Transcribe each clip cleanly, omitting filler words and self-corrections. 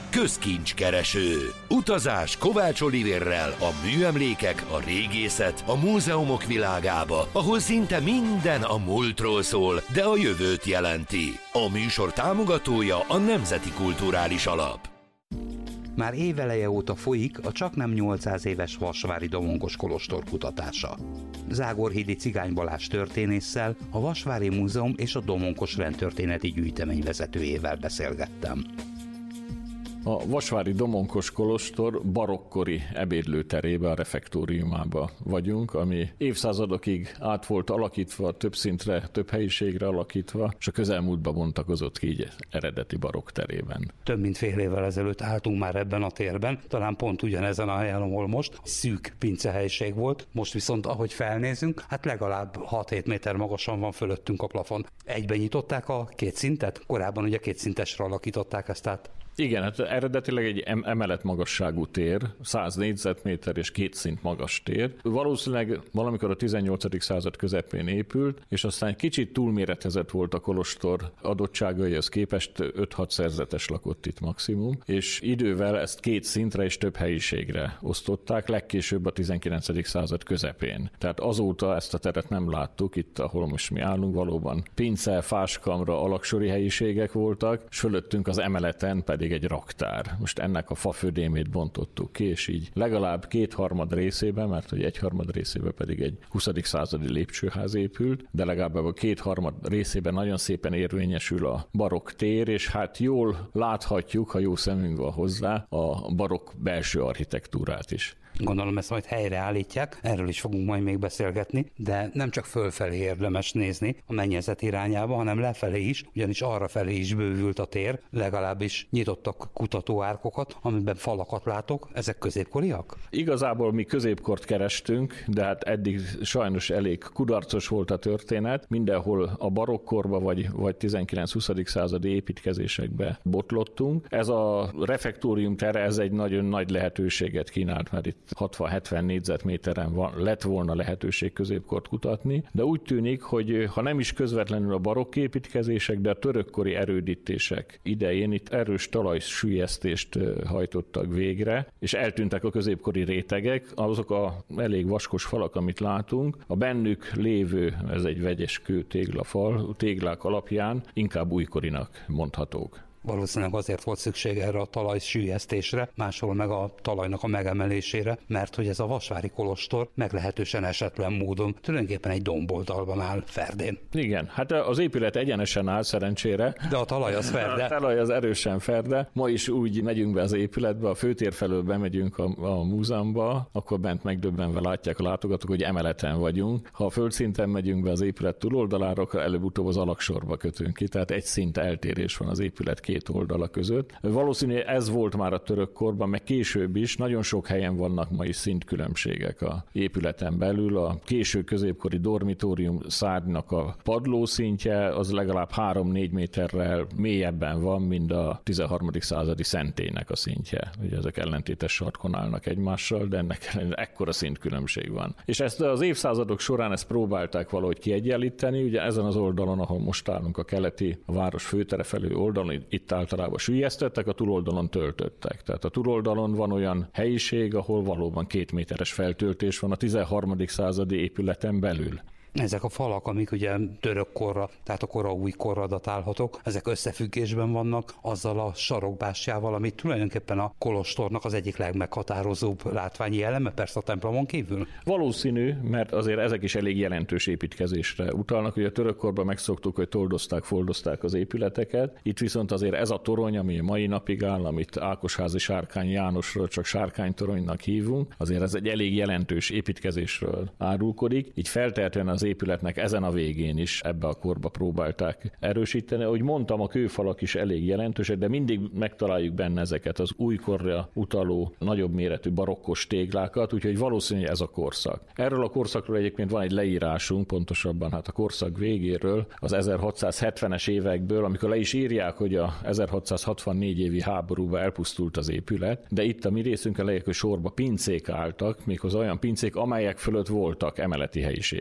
Közkincskereső. Utazás Kovács Olivérrel a műemlékek, a régészet, a múzeumok világába, ahol szinte minden a múltról szól, de a jövőt jelenti. A műsor támogatója a Nemzeti Kulturális Alap. Már éveleje óta folyik a csaknem 800 éves vasvári domonkos kolostor kutatása. Zágorhídi Cigány Balázs történésszel, a Vasvári Múzeum és a Domonkos Rendtörténeti Gyűjtemény vezetőjével beszélgettem. A vasvári domonkos kolostor barokkori ebédlőterébe, a refektóriumába vagyunk, ami évszázadokig át volt alakítva, több szintre, több helyiségre alakítva, és a közelmúltban bontakozott ki így eredeti barokk terében. Több mint fél évvel ezelőtt álltunk már ebben a térben, talán pont ugyanezen a helyen, ahol most szűk pincehelyiség volt, most viszont ahogy felnézünk, hát legalább 6-7 méter magasan van fölöttünk a plafon. Egyben nyitották a két szintet, korábban ugye két szintesre alakították ezt át. Igen, hát eredetileg egy emelet magasságú tér, 100 négyzetméter és 2 szint magas tér. Valószínűleg valamikor a 18. század közepén épült, és aztán kicsit túlméretezett volt a kolostor adottságaihoz képest, 5-6 szerzetes lakott itt maximum, és idővel ezt 2 szintre és több helyiségre osztották, legkésőbb a 19. század közepén. Tehát azóta ezt a teret nem láttuk, itt ahol most mi állunk, valóban pince, fáskamra, alaksori helyiségek voltak, és fölöttünk az emeleten pedig egy raktár. Most ennek a fafödémét bontottuk ki, és így legalább 2/3 részében, mert hogy 1/3 részében pedig egy 20. századi lépcsőház épült, de legalább a 2/3 részében nagyon szépen érvényesül a barokk tér, és hát jól láthatjuk, ha jó szemünk van hozzá, a barokk belső architektúrát is. Gondolom ezt majd helyreállítják, erről is fogunk majd még beszélgetni, de nem csak fölfelé érdemes nézni a mennyezet irányába, hanem lefelé is, ugyanis arrafelé is bővült a tér, legalábbis nyitottak kutatóárkokat, amiben falakat látok. Ezek középkoriak? Igazából mi középkort kerestünk, de hát eddig sajnos elég kudarcos volt a történet. Mindenhol a barokkorba vagy 19-20. századi építkezésekbe botlottunk. Ez a refektórium tere, ez egy nagyon nagy lehetőséget kínált, mert itt 60-70 négyzetméteren lett volna lehetőség középkort kutatni, de úgy tűnik, hogy ha nem is közvetlenül a barokk építkezések, de a törökkori erődítések idején itt erős talajsüllyesztést hajtottak végre, és eltűntek a középkori rétegek, azok a elég vaskos falak, amit látunk, a bennük lévő, ez egy vegyes kőtéglafal, téglák alapján inkább újkorinak mondhatók. Valószínűleg azért volt szükség erre a talajsüllyesztésre, máshol meg a talajnak a megemelésére, mert hogy ez a vasvári kolostor meglehetősen esetlen módon tulajdonképpen egy domboldalban áll ferdén. Igen, hát az épület egyenesen áll szerencsére. De a talaj az ferde. A talaj az erősen ferde. Ma is úgy megyünk be az épületbe, a főtér felől bemegyünk a múzeumba, akkor bent megdöbbenve látják a látogatók, hogy emeleten vagyunk. Ha a földszinten megyünk be az épület túloldalára, akkor előbb-utóbb az alaksorba kötünk ki, tehát egy szint eltérés van az épület két oldala között. Valószínűleg ez volt már a török korban, meg később is. Nagyon sok helyen vannak ma is szintkülönbségek a épületen belül. A késő középkori dormitórium szárnynak a padlószintje az legalább 3-4 méterrel mélyebben van, mint a 13. századi szentélynek a szintje. Ugye ezek ellentétes sarkon állnak egymással, de ennek ekkora szintkülönbség van. És ezt az évszázadok során ezt próbálták valahogy kiegyenlíteni. Ugye ezen az oldalon, ahol most állunk, a keleti, a város főtere felé oldalon, itt általában süllyesztettek, a túloldalon töltöttek. Tehát a túloldalon van olyan helyiség, ahol valóban 2 méteres feltöltés van a 13. századi épületen belül. Ezek a falak, amik ugye török korra, tehát a kora új korra datálhatók, ezek összefüggésben vannak azzal a sarokbástyával, ami tulajdonképpen a kolostornak az egyik legmeghatározóbb látványi eleme, persze a templomon kívül. Valószínű, mert azért ezek is elég jelentős építkezésre utalnak, hogy a török korban megszoktuk, hogy toldozták, foldozták az épületeket. Itt viszont azért ez a torony, ami mai napig áll, amit Ákosházi Sárkány Jánosról csak Sárkánytoronynak hívunk, azért ez egy elég jelentős építkezésről árulkodik. Így feltehetően az épületnek ezen a végén is ebbe a korba próbálták erősíteni. Ahogy mondtam, a kőfalak is elég jelentősek, de mindig megtaláljuk benne ezeket az újkorra utaló, nagyobb méretű barokkos téglákat, úgyhogy valószínűleg ez a korszak. Erről a korszakról egyébként van egy leírásunk, pontosabban hát a korszak végéről, az 1670-es évekből, amikor le is írják, hogy a 1664 évi háborúba elpusztult az épület, de itt a mi részünkön leírják, hogy sorba pincék álltak, méghozzá olyan pincék, amelyek fölött voltak emeleti helyiségek is,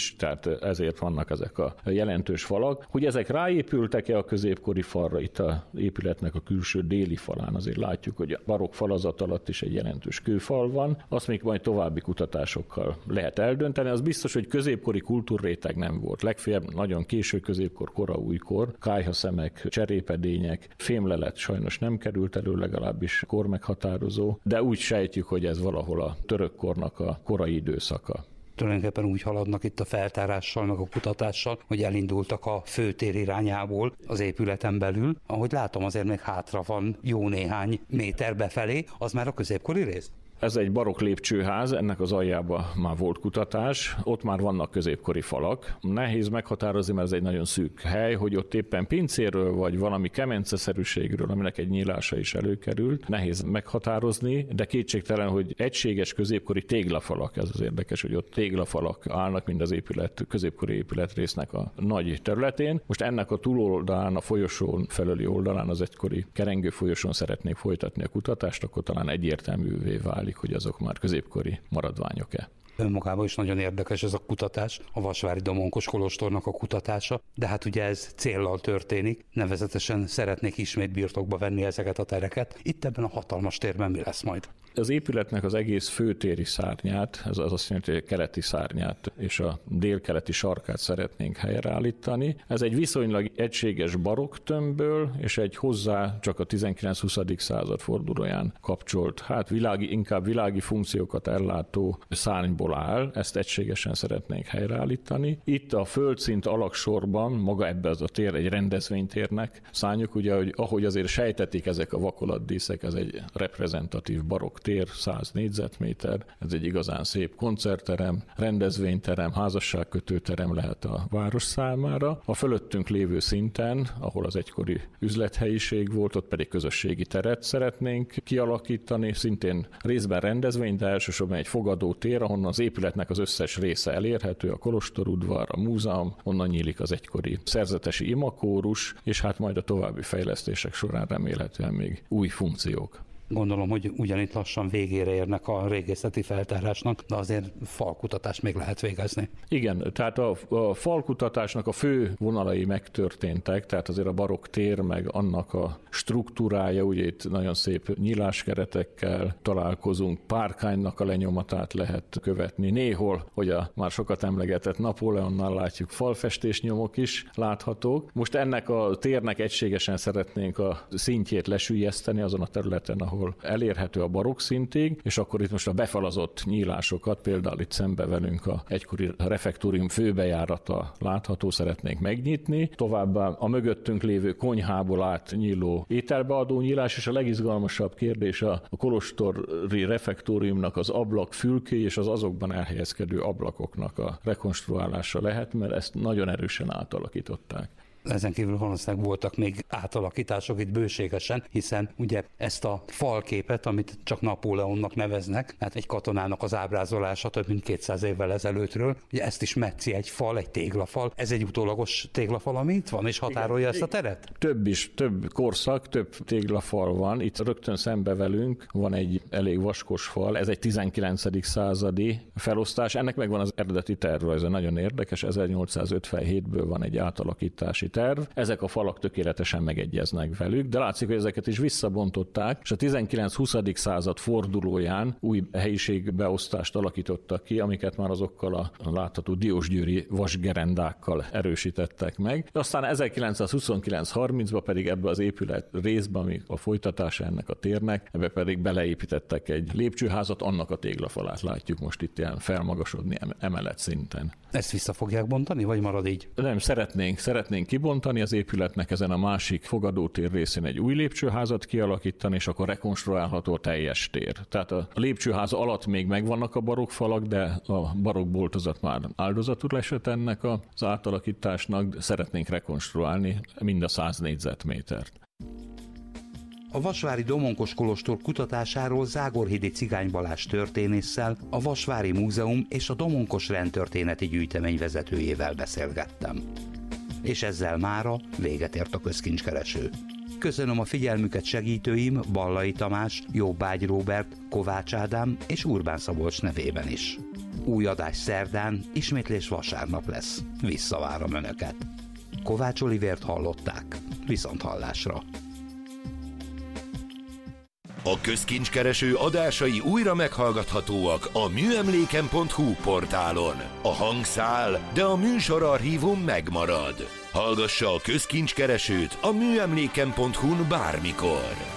is, tehát ezért vannak ezek a jelentős falak. Hogy ezek ráépültek-e a középkori falra, itt az épületnek a külső déli falán azért látjuk, hogy a barokk falazat alatt is egy jelentős kőfal van, azt még majd további kutatásokkal lehet eldönteni. Az biztos, hogy középkori kultúrréteg nem volt. Legfeljebb nagyon késő középkor, kora újkor, kályhaszemek, cserépedények, fémlelet sajnos nem került elő, legalábbis kormeghatározó, de úgy sejtjük, hogy ez valahol a török kornak a korai időszaka. Tulajdonképpen úgy haladnak itt a feltárással, meg a kutatással, hogy elindultak a főtér irányából az épületen belül. Ahogy látom, azért még hátra van jó néhány méter befelé, az már a középkori rész? Ez egy barokk lépcsőház, ennek az aljában már volt kutatás, ott már vannak középkori falak. Nehéz meghatározni, mert ez egy nagyon szűk hely, hogy ott éppen pincéről vagy valami kemenceszerűségről, aminek egy nyílása is előkerült. Nehéz meghatározni, de kétségtelen, hogy egységes középkori téglafalak, ez az érdekes, hogy ott téglafalak állnak, mind az középkori épületrésznek a nagy területén. Most ennek a túloldalán, a folyosón felüli oldalán, az egykori kerengő folyosón szeretnék folytatni a kutatást, akkor talán egyértelművé válik, hogy azok már középkori maradványok-e. Önmagában is nagyon érdekes ez a kutatás, a vasvári domonkos kolostornak a kutatása, de hát ugye ez céllal történik, nevezetesen szeretnék ismét birtokba venni ezeket a tereket. Itt ebben a hatalmas térben mi lesz majd? Az épületnek az egész főtéri szárnyát, ez az azt jelenti, hogy a keleti szárnyát és a délkeleti sarkát szeretnénk helyreállítani. Ez egy viszonylag egységes barokk tömbből és egy hozzá csak a 19-20. század fordulóján kapcsolt, inkább világi funkciókat ellátó szárnyból áll, ezt egységesen szeretnénk helyreállítani. Itt a földszint alagsorban, maga ebbe az a tér egy rendezvénytérnek szánjuk, ugye, hogy ahogy azért sejtetik ezek a vakolatdíszek, ez egy reprezentatív barokk tér, 100 négyzetméter, ez egy igazán szép koncertterem, rendezvényterem, házasságkötőterem lehet a város számára. A fölöttünk lévő szinten, ahol az egykori üzlethelyiség volt, ott pedig közösségi teret szeretnénk kialakítani, szintén részben rendezvény, de elsősorban egy fogadó tér, ahonnan az épületnek az összes része elérhető, a kolostorudvar, a múzeum, onnan nyílik az egykori szerzetesi imakórus, és hát majd a további fejlesztések során remélhetően még új funkciók. Gondolom, hogy ugyanitt lassan végére érnek a régészeti feltárásnak, de azért falkutatást még lehet végezni. Igen, tehát a falkutatásnak a fő vonalai megtörténtek, tehát azért a barokk tér, meg annak a struktúrája, ugye itt nagyon szép nyíláskeretekkel találkozunk, párkánynak a lenyomatát lehet követni. Néhol, hogy a már sokat emlegetett Napóleonnal látjuk, falfestés nyomok is láthatók. Most ennek a térnek egységesen szeretnénk a szintjét lesüllyeszteni azon a területen, ahol elérhető a barokk szintig, és akkor itt most a befalazott nyílásokat, például itt szembe velünk a egykori refektórium főbejárata látható, szeretnénk megnyitni. Továbbá a mögöttünk lévő konyhából átnyíló ételbeadó nyílás, és a legizgalmasabb kérdés a kolostori refektóriumnak az ablakfülkéi és az azokban elhelyezkedő ablakoknak a rekonstruálása lehet, mert ezt nagyon erősen átalakították. Ezen kívül valószínűleg voltak még átalakítások itt bőségesen, hiszen ugye ezt a falképet, amit csak Napóleonnak neveznek, hát egy katonának az ábrázolása több mint 200 évvel ezelőttről, ugye ezt is metszi egy fal, egy téglafal. Ez egy utólagos téglafal, ami itt van, és határolja ezt a teret? Több korszak, több téglafal van. Itt rögtön szembe velünk van egy elég vaskos fal, ez egy 19. századi felosztás. Ennek megvan az eredeti tervrajza, nagyon érdekes, 1857-ből van egy átalakítási terv. Ezek a falak tökéletesen megegyeznek velük, de látszik, hogy ezeket is visszabontották, és a 19-20. század fordulóján új helyiségbeosztást alakítottak ki, amiket már azokkal a látható diósgyőri vasgerendákkal erősítettek meg. Aztán 1929-30-ban pedig ebbe az épület részbe, ami a folytatása ennek a térnek, ebbe pedig beleépítettek egy lépcsőházat, annak a téglafalát látjuk most itt ilyen felmagasodni emelet szinten. Ezt vissza fogják bontani, vagy marad így? Nem, szeretnénk kibontani az épületnek ezen a másik fogadótér részén egy új lépcsőházat kialakítani, és akkor rekonstruálható a teljes tér. Tehát a lépcsőház alatt még megvannak a barokkfalak, de a barokk boltozat már áldozatul esett ennek az átalakításnak, de szeretnénk rekonstruálni mind a 100 négyzetmétert. A vasvári domonkos kolostor kutatásáról Zágorhidi Cigány Balázs történésszel, a Vasvári Múzeum és a Domonkos Rendtörténeti Gyűjtemény vezetőjével beszélgettem. És ezzel mára véget ért a Közkincskereső. Köszönöm a figyelmüket segítőim Ballai Tamás, Jobbágy Róbert, Kovács Ádám és Urbán Szabolcs nevében is. Új adás szerdán, ismétlés vasárnap lesz. Visszavárom Önöket. Kovács Olivért hallották. Viszonthallásra. A Közkincskereső adásai újra meghallgathatóak a műemléken.hu portálon. A hang száll, de a műsorarchívum megmarad. Hallgassa a Közkincskeresőt a műemléken.hu-n bármikor.